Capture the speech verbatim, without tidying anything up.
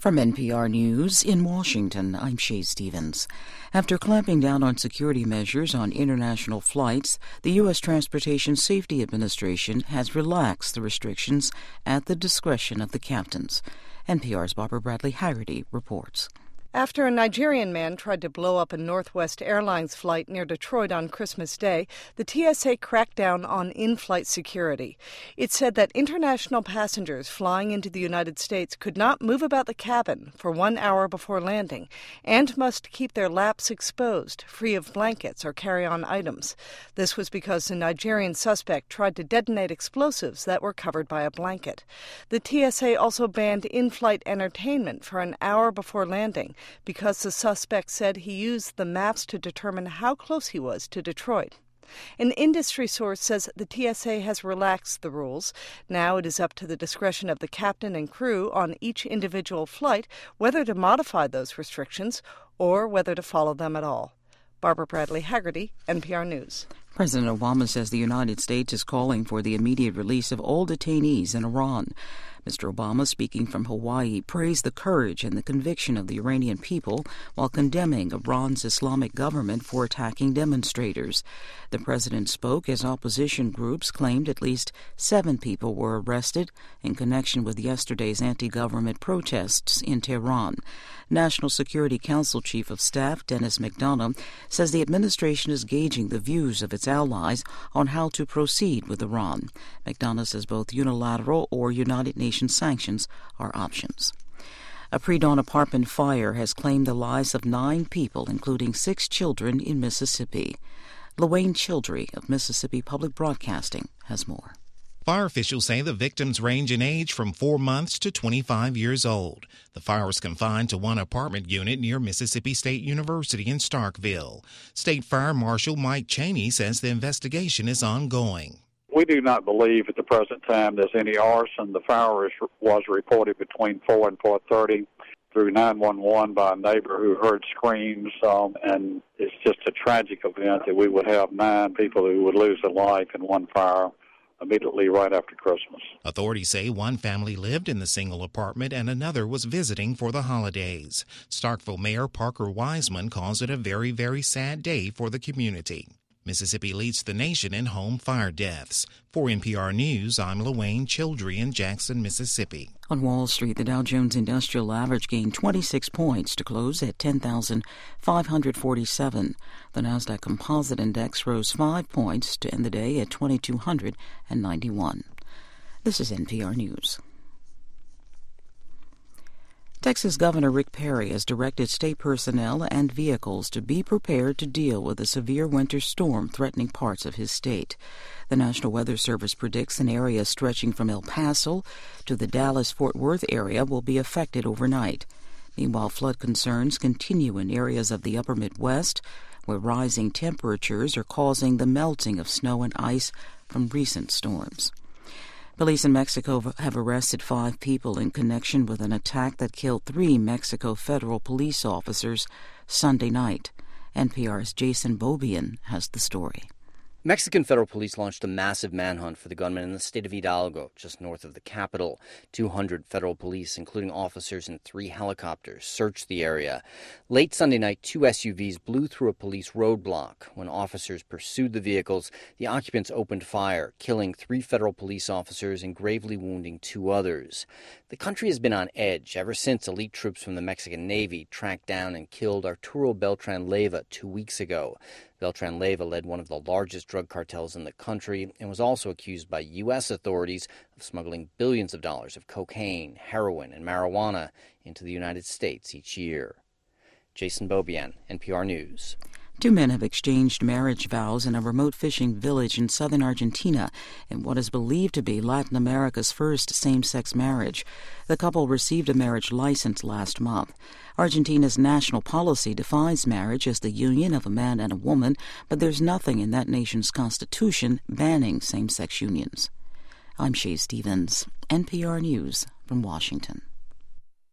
From N P R News in Washington, I'm Shay Stevens. After clamping down on security measures on international flights, the U S Transportation Safety Administration has relaxed the restrictions at the discretion of the captains. N P R's Barbara Bradley Haggerty reports. After a Nigerian man tried to blow up a Northwest Airlines flight near Detroit on Christmas Day, the T S A cracked down on in-flight security. It said that international passengers flying into the United States could not move about the cabin for one hour before landing and must keep their laps exposed, free of blankets or carry-on items. This was because the Nigerian suspect tried to detonate explosives that were covered by a blanket. The T S A also banned in-flight entertainment for an hour before landing, because the suspect said he used the maps to determine how close he was to Detroit. An industry source says the T S A has relaxed the rules. Now it is up to the discretion of the captain and crew on each individual flight whether to modify those restrictions or whether to follow them at all. Barbara Bradley Haggerty, N P R News. President Obama says the United States is calling for the immediate release of all detainees in Iran. Mister Obama, speaking from Hawaii, praised the courage and the conviction of the Iranian people while condemning Iran's Islamic government for attacking demonstrators. The president spoke as opposition groups claimed at least seven people were arrested in connection with yesterday's anti-government protests in Tehran. National Security Council Chief of Staff Dennis McDonough says the administration is gauging the views of its allies on how to proceed with Iran. McDonough says both unilateral or United Nations sanctions are options. A pre-dawn apartment fire has claimed the lives of nine people, including six children in Mississippi. LaWayne Childry of Mississippi Public Broadcasting has more. Fire officials say the victims range in age from four months to twenty-five years old. The fire was confined to one apartment unit near Mississippi State University in Starkville. State Fire Marshal Mike Cheney says the investigation is ongoing. We do not believe at the present time there's any arson. The fire was reported between four and four thirty through nine one one by a neighbor who heard screams, um, and it's just a tragic event that we would have nine people who would lose their life in one fire immediately right after Christmas. Authorities say one family lived in the single apartment and another was visiting for the holidays. Starkville Mayor Parker Wiseman calls it a very, very sad day for the community. Mississippi leads the nation in home fire deaths. For N P R News, I'm LaWayne Childry in Jackson, Mississippi. On Wall Street, the Dow Jones Industrial Average gained twenty-six points to close at ten thousand five hundred forty-seven. The Nasdaq Composite Index rose five points to end the day at two thousand two hundred ninety-one. This is N P R News. Texas Governor Rick Perry has directed state personnel and vehicles to be prepared to deal with a severe winter storm threatening parts of his state. The National Weather Service predicts an area stretching from El Paso to the Dallas-Fort Worth area will be affected overnight. Meanwhile, flood concerns continue in areas of the upper Midwest, where rising temperatures are causing the melting of snow and ice from recent storms. Police in Mexico have arrested five people in connection with an attack that killed three Mexico federal police officers Sunday night. N P R's Jason Beaubien has the story. Mexican federal police launched a massive manhunt for the gunman in the state of Hidalgo, just north of the capital. two hundred federal police, including officers and three helicopters, searched the area. Late Sunday night, two S U Vs blew through a police roadblock. When officers pursued the vehicles, the occupants opened fire, killing three federal police officers and gravely wounding two others. The country has been on edge ever since elite troops from the Mexican Navy tracked down and killed Arturo Beltran Leyva two weeks ago. Beltran Leyva led one of the largest drug cartels in the country and was also accused by U S authorities of smuggling billions of dollars of cocaine, heroin, and marijuana into the United States each year. Jason Beaubien, N P R News. Two men have exchanged marriage vows in a remote fishing village in southern Argentina in what is believed to be Latin America's first same-sex marriage. The couple received a marriage license last month. Argentina's national policy defines marriage as the union of a man and a woman, but there's nothing in that nation's constitution banning same-sex unions. I'm Shay Stevens, N P R News from Washington.